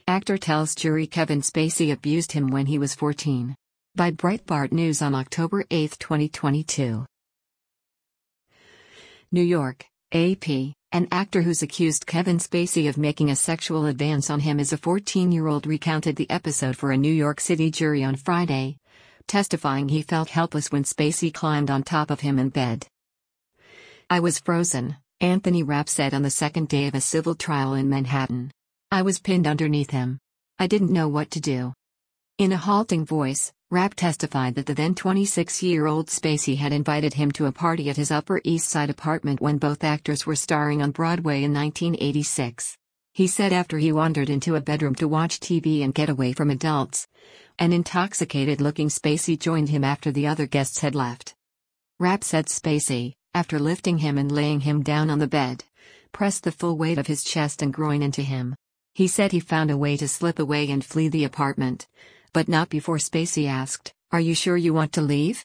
Actor tells jury Kevin Spacey abused him when he was 14. By Breitbart News on October 8, 2022. New York, AP. An actor who's accused Kevin Spacey of making a sexual advance on him as a 14-year-old recounted the episode for a New York City jury on Friday, testifying he felt helpless when Spacey climbed on top of him in bed. "I was frozen," Anthony Rapp said on the second day of a civil trial in Manhattan. "I was pinned underneath him. I didn't know what to do." In a halting voice, Rapp testified that the then 26-year-old Spacey had invited him to a party at his Upper East Side apartment when both actors were starring on Broadway in 1986. He said after he wandered into a bedroom to watch TV and get away from adults, an intoxicated-looking Spacey joined him after the other guests had left. Rapp said Spacey, after lifting him and laying him down on the bed, pressed the full weight of his chest and groin into him. He said he found a way to slip away and flee the apartment, but not before Spacey asked, "Are you sure you want to leave?"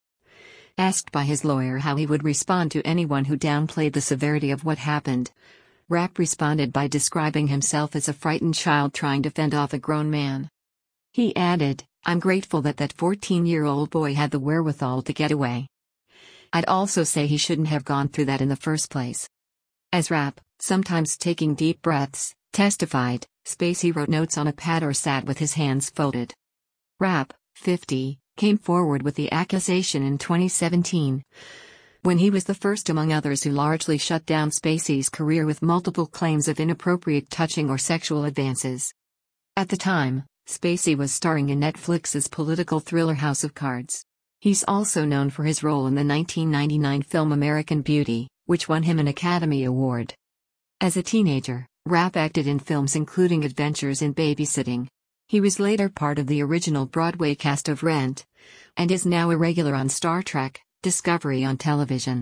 Asked by his lawyer how he would respond to anyone who downplayed the severity of what happened, Rapp responded by describing himself as a frightened child trying to fend off a grown man. He added, "I'm grateful that 14-year-old boy had the wherewithal to get away. I'd also say he shouldn't have gone through that in the first place." As Rapp, sometimes taking deep breaths, testified, Spacey wrote notes on a pad or sat with his hands folded. Rapp, 50, came forward with the accusation in 2017, when he was the first among others who largely shut down Spacey's career with multiple claims of inappropriate touching or sexual advances. At the time, Spacey was starring in Netflix's political thriller House of Cards. He's also known for his role in the 1999 film American Beauty, which won him an Academy Award. As a teenager, Rapp acted in films including Adventures in Babysitting. He was later part of the original Broadway cast of Rent, and is now a regular on Star Trek: Discovery on television.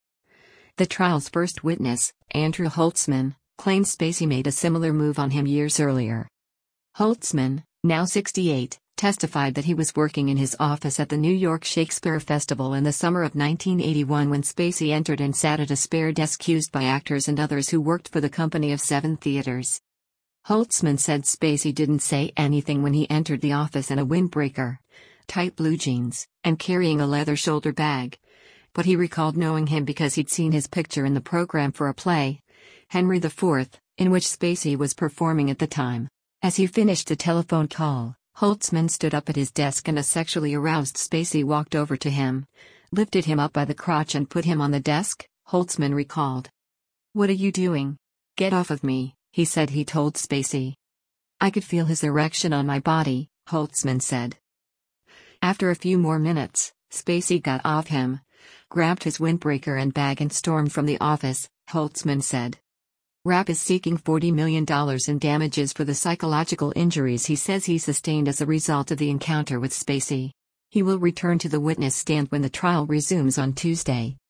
The trial's first witness, Andrew Holtzman, claimed Spacey made a similar move on him years earlier. Holtzman, now 68, testified that he was working in his office at the New York Shakespeare Festival in the summer of 1981 when Spacey entered and sat at a spare desk used by actors and others who worked for the company of 7 theaters. Holtzman said Spacey didn't say anything when he entered the office in a windbreaker, tight blue jeans, and carrying a leather shoulder bag, but he recalled knowing him because he'd seen his picture in the program for a play, Henry IV, in which Spacey was performing at the time. As he finished a telephone call, Holtzman stood up at his desk and a sexually aroused Spacey walked over to him, lifted him up by the crotch and put him on the desk, Holtzman recalled. "What are you doing? Get off of me," he said he told Spacey. "I could feel his erection on my body," Holtzman said. After a few more minutes, Spacey got off him, grabbed his windbreaker and bag and stormed from the office, Holtzman said. Rapp is seeking $40 million in damages for the psychological injuries he says he sustained as a result of the encounter with Spacey. He will return to the witness stand when the trial resumes on Tuesday.